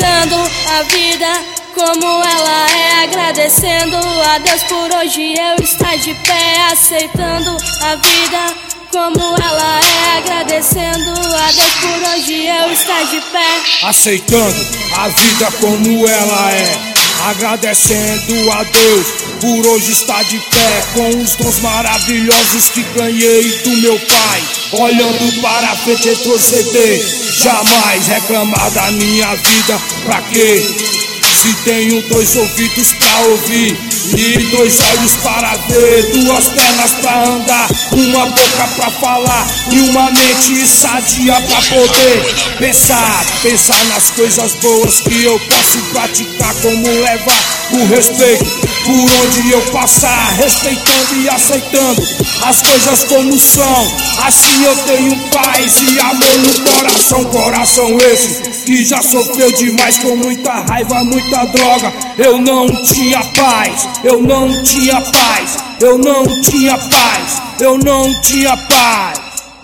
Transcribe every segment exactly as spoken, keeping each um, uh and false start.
aceitando a vida como ela é, agradecendo a Deus por hoje eu estar de pé, aceitando a vida como ela é, agradecendo a Deus por hoje eu estar de pé, aceitando a vida como ela é, agradecendo a Deus por hoje estar de pé, com os dons maravilhosos que ganhei do meu Pai, olhando para frente retroceder, jamais reclamar da minha vida, pra quê? Se tenho dois ouvidos pra ouvir e dois olhos para ver, duas pernas pra andar, uma boca pra falar e uma mente sadia pra poder pensar, pensar nas coisas boas que eu posso praticar, como levar o respeito por onde eu passar, respeitando e aceitando as coisas como são, assim eu tenho paz e amor no coração, coração esse que já sofreu demais com muita raiva, muita droga. Eu não tinha paz, eu não tinha paz, eu não tinha paz, eu não tinha paz.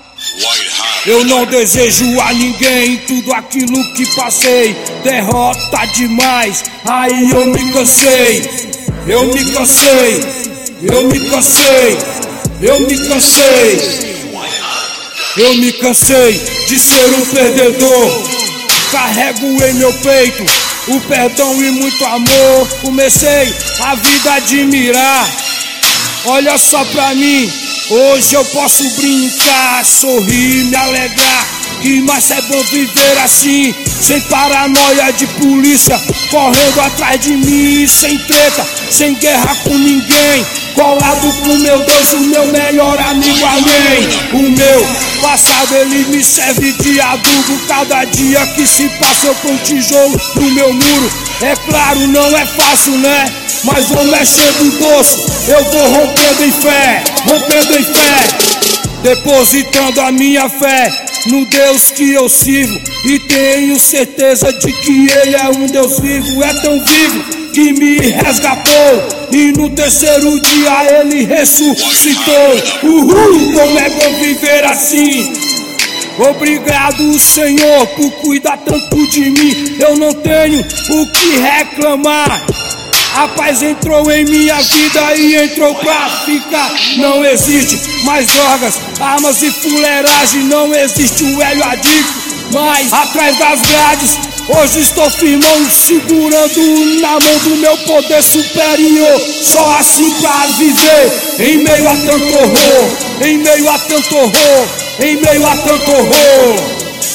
Eu não desejo a ninguém tudo aquilo que passei, derrota demais, aí eu me cansei, eu me cansei, eu me cansei, eu me cansei, eu me cansei de ser um perdedor. Carrego em meu peito o perdão e muito amor, comecei a vida a admirar. Olha só pra mim, hoje eu posso brincar, sorrir, me alegrar. Que mais é bom viver assim, sem paranoia de polícia correndo atrás de mim, sem treta, sem guerra com ninguém, colado com meu Deus, o meu melhor amigo, amém. O meu passado ele me serve de adubo, cada dia que se passa eu com tijolo no meu muro. É claro, não é fácil, né? Mas vou mexendo doce, eu vou rompendo em fé, rompendo em fé, depositando a minha fé no Deus que eu sirvo, e tenho certeza de que Ele é um Deus vivo, é tão vivo que me resgatou, e no terceiro dia Ele ressuscitou. Uhul, como é bom viver assim. Obrigado, Senhor, por cuidar tanto de mim, eu não tenho o que reclamar. A paz entrou em minha vida e entrou pra ficar. Não existe mais drogas, armas e fuleiragem, não existe o velho adicto, mas atrás das grades hoje estou firmão, segurando na mão do meu poder superior. Só assim pra viver em meio a tanto horror, em meio a tanto horror, em meio a tanto horror.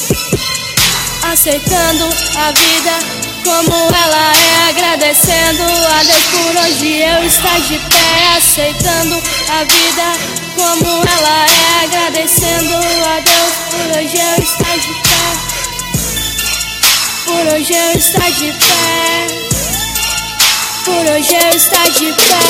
Aceitando a vida como ela é, agradecendo a Deus por hoje eu estar de pé, aceitando a vida como ela é, agradecendo a Deus por hoje eu estar de pé, por hoje eu estar de pé, por hoje eu estar de pé.